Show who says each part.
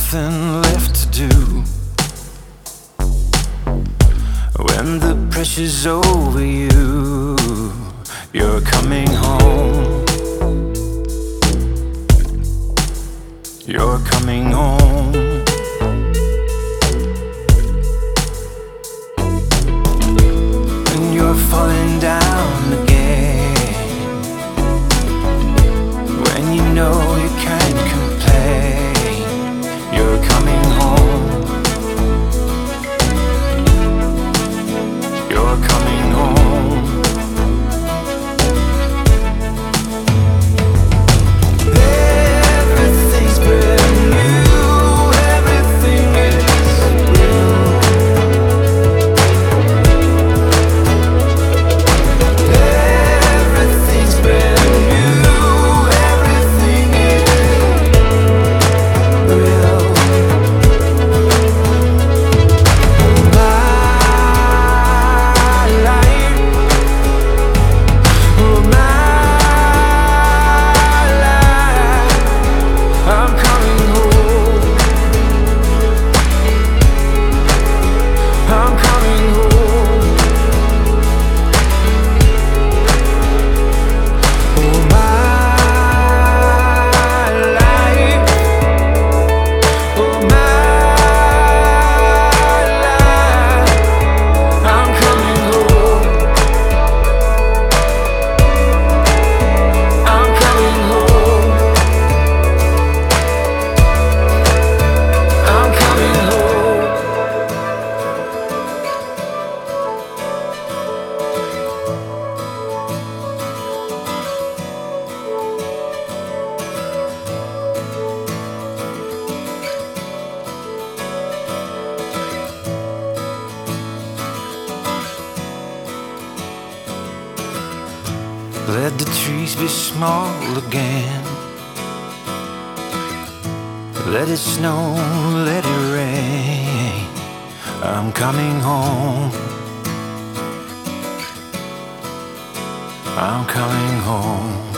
Speaker 1: nothing left to do. When the pressure's over you, you're coming home. You're coming home. And you're falling down again. When you know you can't complain, you're coming home. You're coming home. Everything's brand new. Everything is real. Everything's brand new. Everything is real. My life, I'm coming home. I'm coming home. Oh, my life. Oh, my life. I'm coming home. I'm coming home. I'm coming home. Let the trees be small again. Let it snow, let it rain. I'm coming home. I'm coming home.